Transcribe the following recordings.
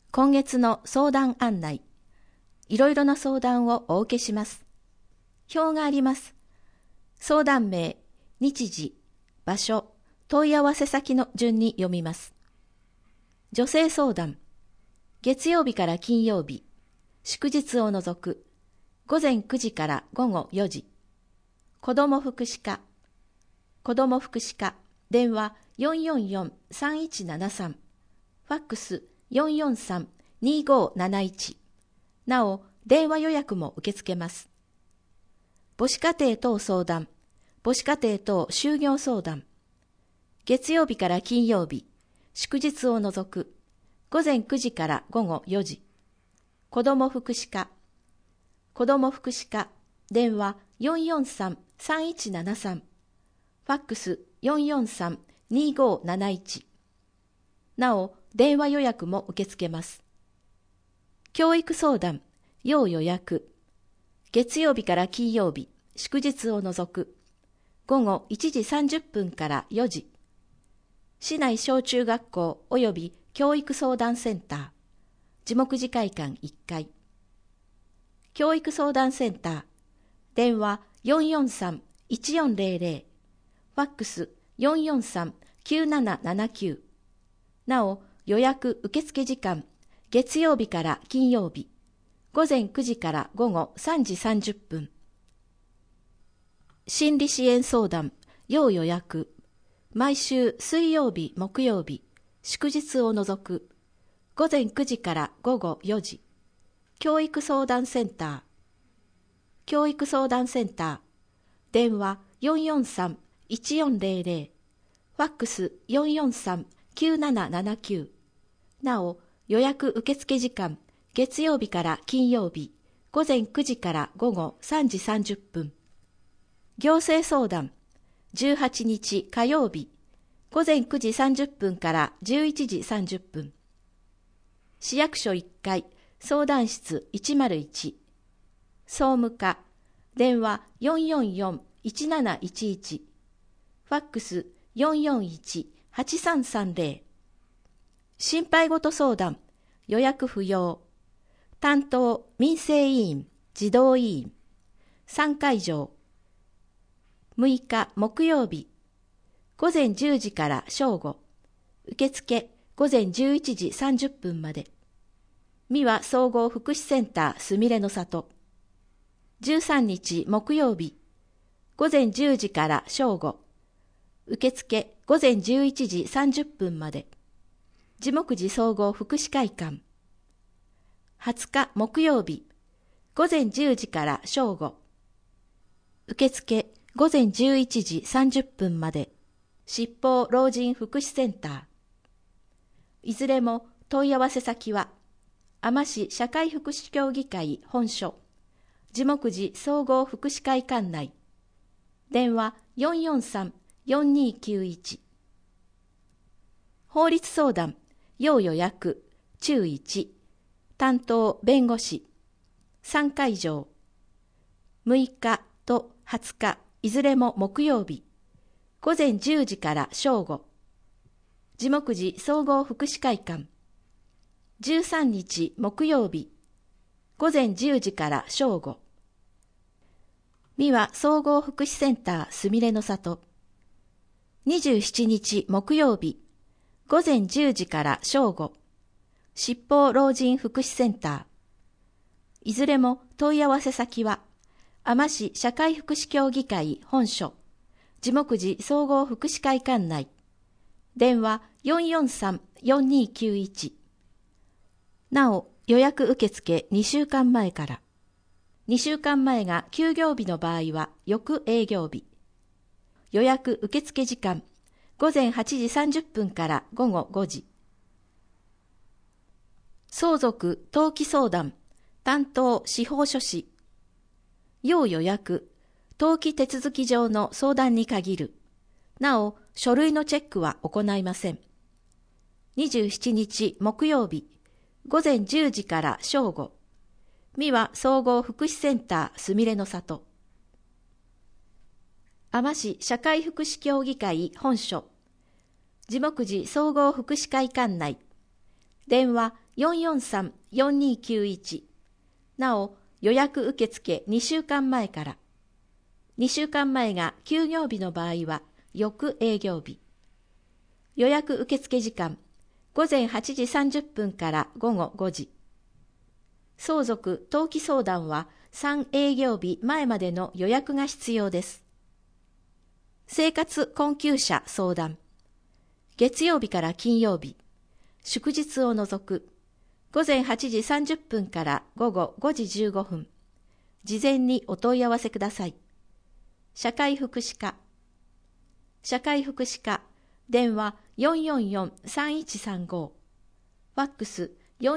今月の相談案内。いろいろな相談をお受けします。表があります。相談名、日時、場所、問い合わせ先の順に読みます。女性相談。月曜日から金曜日、祝日を除く、午前9時から午後4時。子ども福祉課。子ども福祉課、電話444-3173。ファックス443-2571。なお、電話予約も受け付けます。母子家庭等相談、母子家庭等就業相談。月曜日から金曜日、祝日を除く、午前9時から午後4時。子ども福祉課。子ども福祉課、電話443-3173。ファックス443-2571。なお、電話予約も受け付けます。教育相談、要予約。月曜日から金曜日、祝日を除く、午後1時30分から4時。市内小中学校及び教育相談センター、樹木寺会館1階。教育相談センター、電話443-1400、ファックス443-9779。なお、予約受付時間、月曜日から金曜日、午前9時から午後3時30分。心理支援相談、要予約。毎週水曜日、木曜日、祝日を除く、午前9時から午後4時。教育相談センター。教育相談センター。電話443-1400。ファックス443-9779。なお、予約受付時間、月曜日から金曜日、午前9時から午後3時30分。行政相談、18日火曜日、午前9時30分から11時30分。市役所1階、相談室101。総務課、電話444-1711。ファックス441-8330。心配事相談、予約不要。担当、民生委員、児童委員。3会場。6日木曜日。午前10時から正午。受付、午前11時30分まで。三輪総合福祉センターすみれの里。13日木曜日。午前10時から正午。受付、午前11時30分まで。樹木寺総合福祉会館。20日木曜日、午前10時から正午。受付、午前11時30分まで。七宝老人福祉センター。いずれも問い合わせ先は、海士市社会福祉協議会本所、樹木寺総合福祉会館内。電話443-4291。法律相談、要予約、中1。担当弁護士。3会場。6日と20日、いずれも木曜日。午前10時から正午。樹木寺総合福祉会館。13日木曜日。午前10時から正午。三輪総合福祉センターすみれの里。27日木曜日。午前10時から正午。七宝老人福祉センター。いずれも問い合わせ先は、海士市社会福祉協議会本所、樹木寺総合福祉会館内。電話443-4291。なお、予約受付2週間前から。2週間前が休業日の場合は、翌営業日。予約受付時間、午前8時30分から午後5時。相続登記相談、担当司法書士。要予約、登記手続き上の相談に限る。なお、書類のチェックは行いません。27日木曜日、午前10時から正午。三輪総合福祉センターすみれの里。海士社会福祉協議会本所。樹木寺総合福祉会館内。 電話443-4291。なお、予約受付2週間前から。2週間前が休業日の場合は、翌営業日。予約受付時間、午前8時30分から午後5時。相続・登記相談は3営業日前までの予約が必要です。生活困窮者相談。月曜日から金曜日、祝日を除く、午前8時30分から午後5時15分。事前にお問い合わせください。社会福祉課。社会福祉課、電話444-3135。ファックス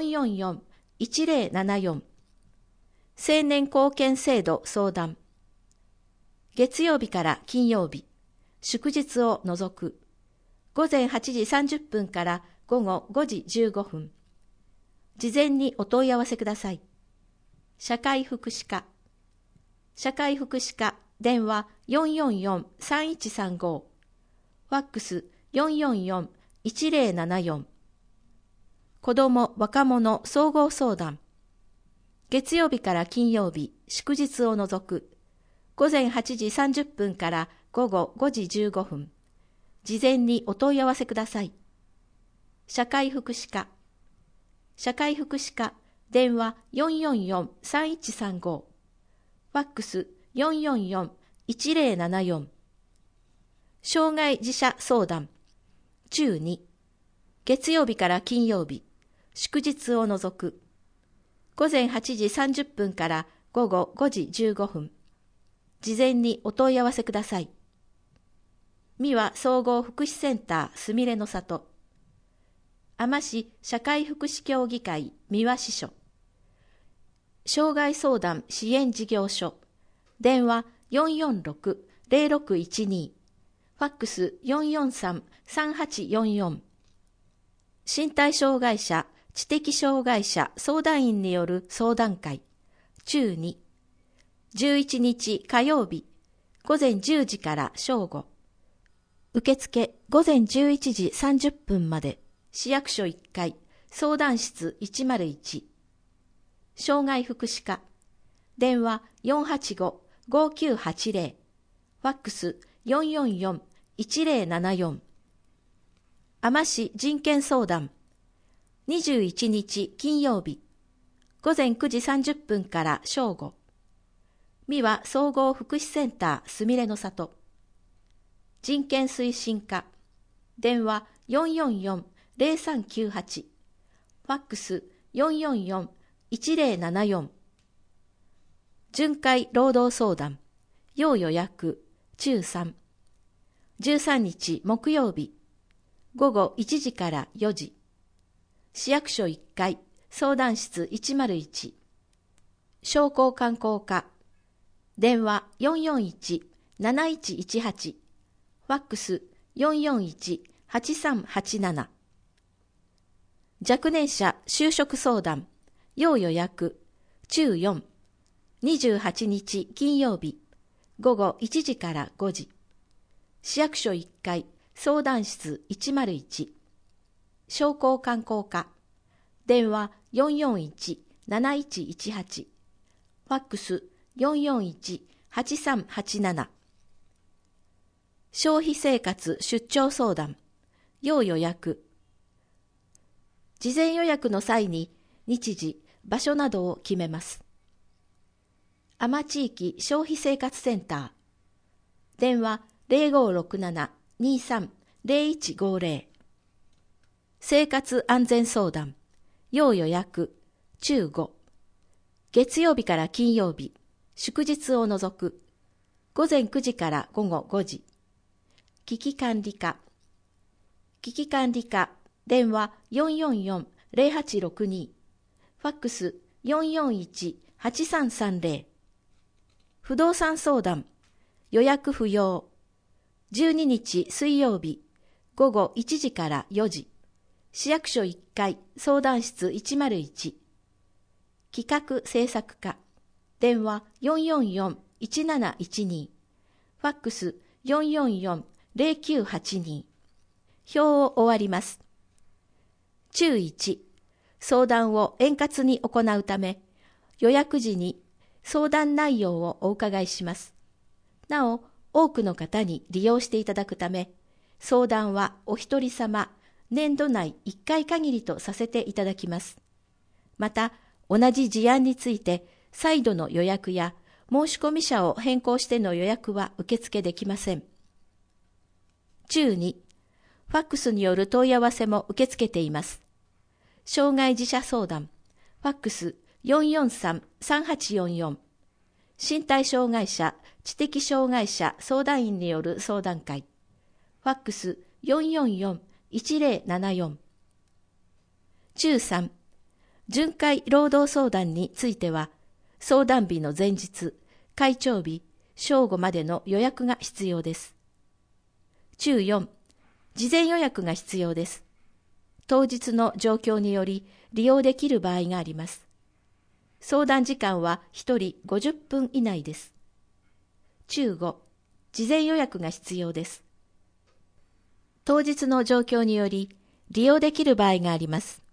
444-1074。青年貢献制度相談。月曜日から金曜日、祝日を除く、午前8時30分から午後5時15分。事前にお問い合わせください。社会福祉課。社会福祉課、電話444-3135。ファックス444-1074。子ども・若者総合相談。月曜日から金曜日、祝日を除く、午前8時30分から午後5時15分。事前にお問い合わせください。社会福祉課。社会福祉課、電話444-3135。ファックス444-1074。障害児者相談。中2。月曜日から金曜日、祝日を除く。午前8時30分から午後5時15分。事前にお問い合わせください。三輪総合福祉センターすみれの里。あま市社会福祉協議会三輪支所。障害相談支援事業所。電話446-0612。ファックス443-3844。身体障害者、知的障害者相談員による相談会。中2。11日火曜日、午前10時から正午。受付午前11時30分まで。市役所1階、相談室101。障害福祉課。電話485-5980。ファックス444-1074。あま市人権相談。21日金曜日、午前9時30分から正午。三輪総合福祉センターすみれの里。人権推進課。電話444-0398。ファックス444-1074。巡回労働相談。要予約。中3。13日木曜日。午後1時から4時。市役所1階。相談室101。商工観光課。電話441-7118。ファックス441-8387。若年者就職相談。要予約。中4。28日金曜日。午後1時から5時。市役所1階。相談室101。商工観光課。電話441-7118。ファックス441-8387。消費生活出張相談。要予約。事前予約の際に日時、場所などを決めます。あま地域消費生活センター。電話0567-23-0150。生活安全相談。要予約。中5。月曜日から金曜日、祝日を除く。午前9時から午後5時。危機管理課。危機管理課。電話444-0862。ファックス441-8330。不動産相談。予約不要。12日水曜日、午後1時から4時。市役所1階、相談室101。企画制作課。電話444-1712。ファックス444-0982。表を終わります。中1、 相談を円滑に行うため、予約時に相談内容をお伺いします。なお、多くの方に利用していただくため、相談はお一人様、年度内1回限りとさせていただきます。また、同じ事案について、再度の予約や申込者を変更しての予約は受付できません。12、ファックスによる問い合わせも受け付けています。障害児者相談、ファックス 443-3844、身体障害者、知的障害者相談員による相談会、ファックス 444-1074。13、巡回労働相談については、相談日の前日、開帳日、正午までの予約が必要です。14、事前予約が必要です。当日の状況により利用できる場合があります。相談時間は1人50分以内です。15、事前予約が必要です。当日の状況により利用できる場合があります。